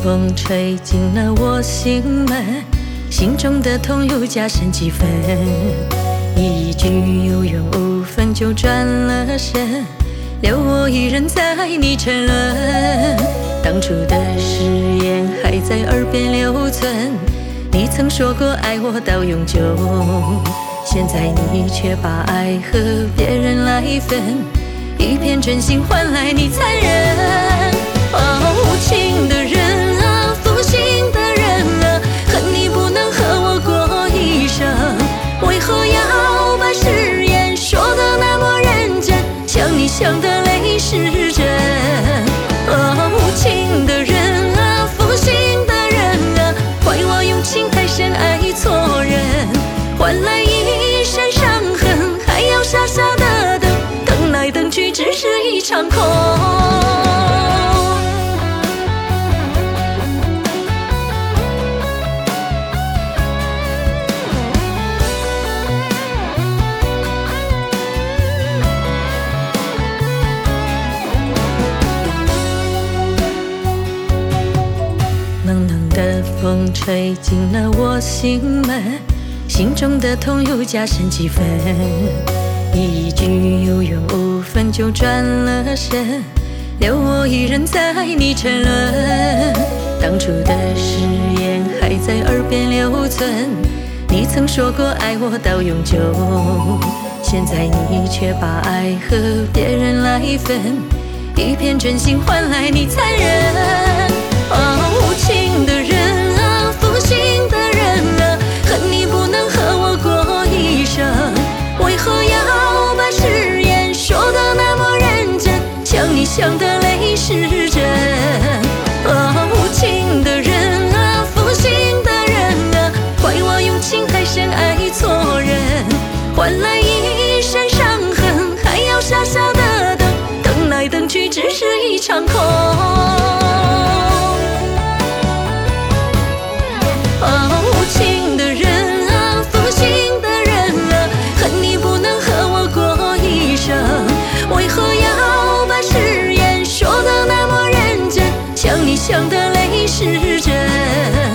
风吹进了我心门，心中的痛又加深几分。一句有缘无分就转了身，留我一人在你沉沦。当初的誓言还在耳边留存，你曾说过爱我到永久，现在你却把爱和别人来分，一片真心换来你残忍。无情的人啊，负心的人啊，恨你不能和我过一生，为何要把誓言说得那么认真，像你想的泪是真。无情的人啊，负心的人啊，怪我用情太深爱错人，换来一身伤痕，还要傻傻的等，等来等去只是一场空。冷冷的风吹进了我心门，心中的痛又加深几分。一句有缘无分就转了身，留我一人在你沉沦。当初的誓言还在耳边留存，你曾说过爱我到永久，现在你却把爱和别人来分，一片真心换来你残忍。无情的人啊，负心的人啊，恨你不能和我过一生，为何要把誓言说得那么认真，像你想的泪是真。无情的人啊，负心的人啊，怪我用情太深爱错人，换来一身伤痕，还要傻傻的等，等来等去只是一场空。无情的人啊，负心的人啊，恨你不能和我过一生，为何要把誓言说得那么认真，像你想的泪是真。